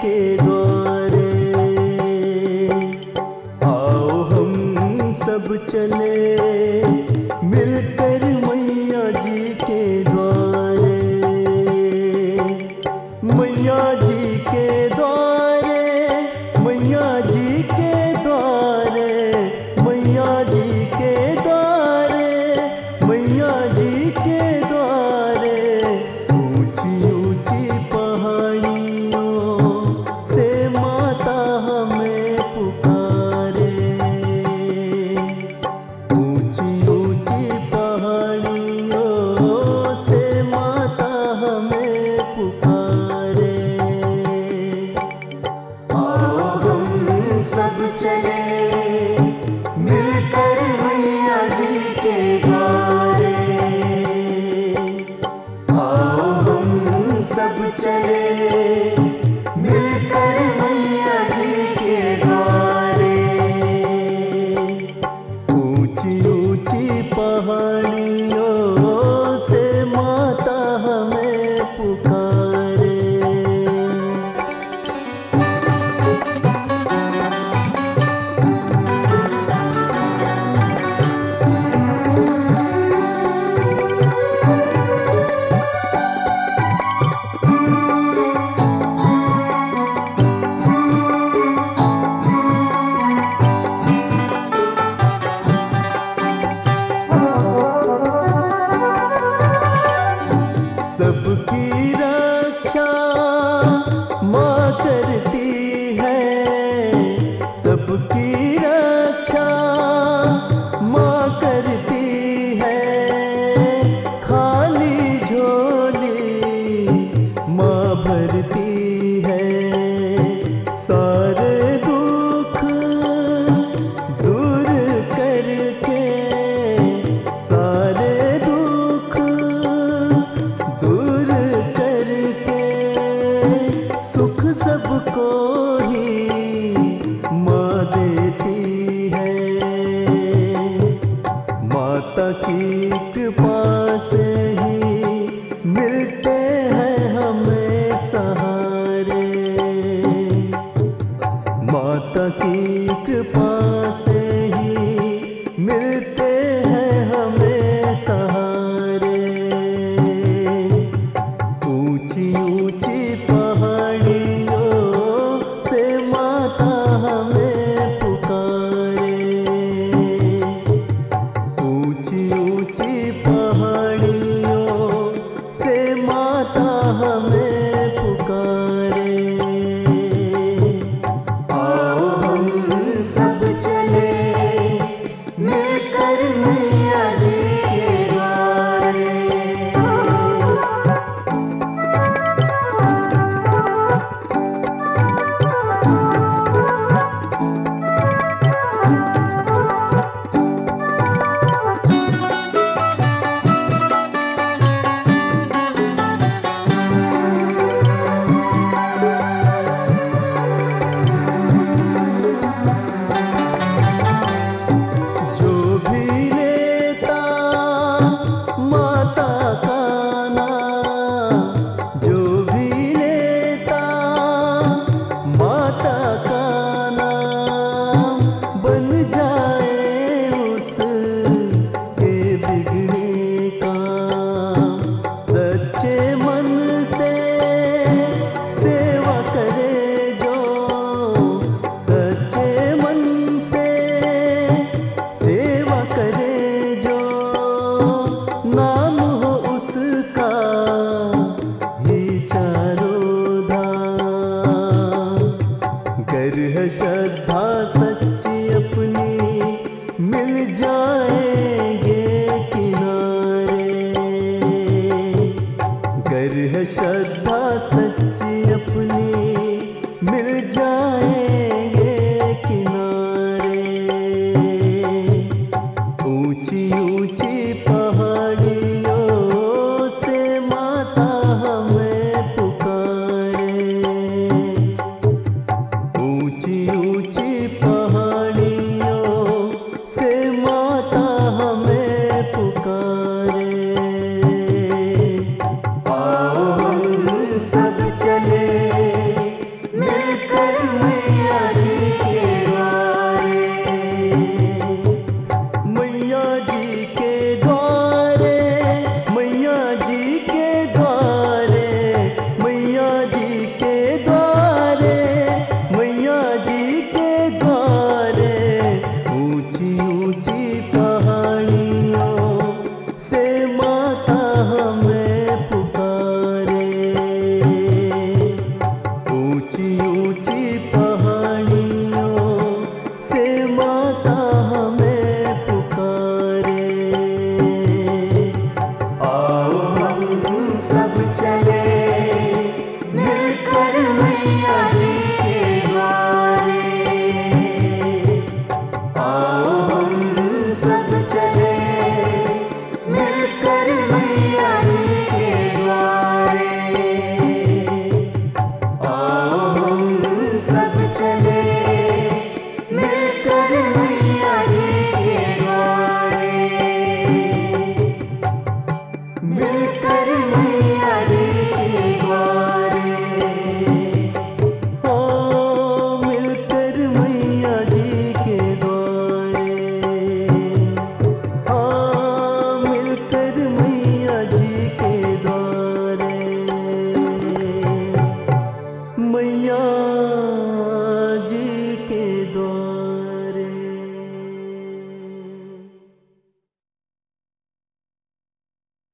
के द्वारे। आओ हम सब चले मिलकर मैया जी के द्वारे। मैया जी के द्वारे, मैया जी के द्वारे, मैया जी के द्वारे, मैया जी के द्वारे। ऊंची ऊंची पहाड़ियों से माता हमें पुकारे। ऊंची ऊंची पहाड़ियों से माता हमें पुकारे। आओ हम सब चले मिलकर मैया जी के द्वारे। आओ हम सब चले मिलकर मैया जी के द्वारे। ऊंची ऊंची पहाड़ियों से माता हमें पुकारे। सबकी रक्षा माँ करती है, सबकी रक्षा माँ करती है। खाली झोली माँ भरती है। सारे दुख दूर करके, सारे दुख दूर करके सुख सबको ही माँ देती है। माता की कृपा से ही मिलते हैं हमें सहारे। माता की कृपा से ही मिलते हैं हमें सहारे। ऊंची ऊंची पहाड़ियों से माता हमें पुकारे। ऊंची ऊंची पहाड़ियों से माता हमें पुकारे। आओ हम सब चले मिलकर मैया जी के द्वारे। जो भी लेता माता का नाम, जो भी लेता माता का नाम, बन जाए उसके बिगड़े काम। सच्चे मन से सेवा करे जो, सच्चे मन से सेवा करे जो, नाम हो उसका ही चारों धाम। गर है श्रद्धा